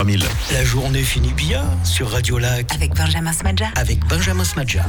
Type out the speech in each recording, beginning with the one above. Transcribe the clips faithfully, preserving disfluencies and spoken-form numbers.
mille. La journée finit bien sur Radio Lac. Avec Benjamin Smadja. Avec Benjamin Smadja.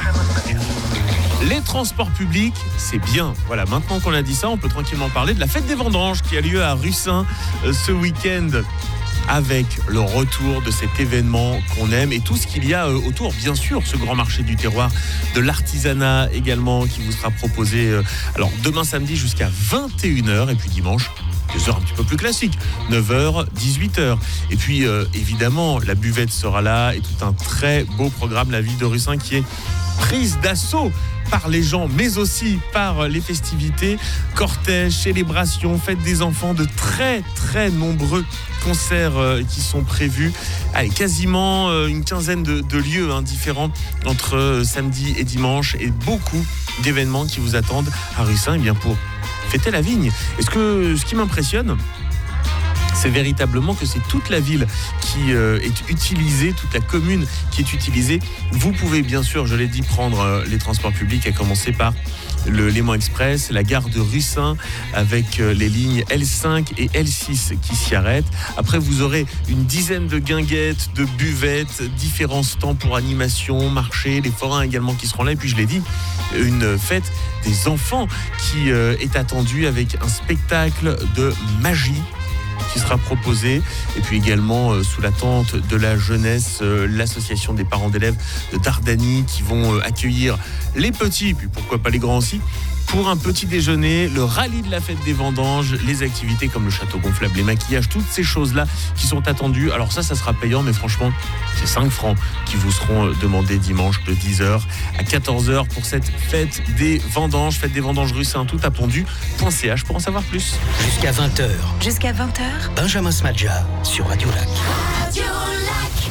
Les transports publics, c'est bien. Voilà, maintenant qu'on a dit ça, on peut tranquillement parler de la fête des vendanges qui a lieu à Russin euh, ce week-end, avec le retour de cet événement qu'on aime et tout ce qu'il y a euh, autour. Bien sûr, ce grand marché du terroir, de l'artisanat également qui vous sera proposé euh, alors demain samedi jusqu'à vingt et une heures et puis dimanche des heures un petit peu plus classiques, neuf heures, dix-huit heures. Et puis euh, évidemment, la buvette sera là et tout un très beau programme, la ville de Russin qui est prise d'assaut par les gens, mais aussi par les festivités, cortèges, célébrations, fêtes des enfants, de très très nombreux concerts euh, qui sont prévus. Allez, quasiment euh, une quinzaine de, de lieux hein, différents entre euh, samedi et dimanche, et beaucoup d'événements qui vous attendent à Russin eh bien pour fêter la vigne. Est-ce que ce qui m'impressionne, c'est véritablement que c'est toute la ville qui euh, est utilisée, toute la commune qui est utilisée. Vous pouvez bien sûr, je l'ai dit, prendre euh, les transports publics, à commencer par le Léman Express, la gare de Russin avec euh, les lignes L cinq et L six qui s'y arrêtent. Après, vous aurez une dizaine de guinguettes, de buvettes, différents stands pour animation, marché, les forains également qui seront là. Et puis, je l'ai dit, une fête des enfants qui euh, est attendue avec un spectacle de magie qui sera proposé, et puis également euh, sous la tente de la jeunesse, euh, l'association des parents d'élèves de Dardani qui vont euh, accueillir les petits, puis pourquoi pas les grands aussi, pour un petit déjeuner, le rallye de la fête des vendanges, les activités comme le château gonflable, les maquillages, toutes ces choses-là qui sont attendues. Alors ça, ça sera payant, mais franchement, c'est cinq francs qui vous seront demandés dimanche de dix heures à quatorze heures pour cette fête des vendanges, fête des vendanges Russin, tout à pondu point c h pour en savoir plus. Jusqu'à vingt heures. Jusqu'à vingt heures. Benjamin Smadja sur Radio Lac.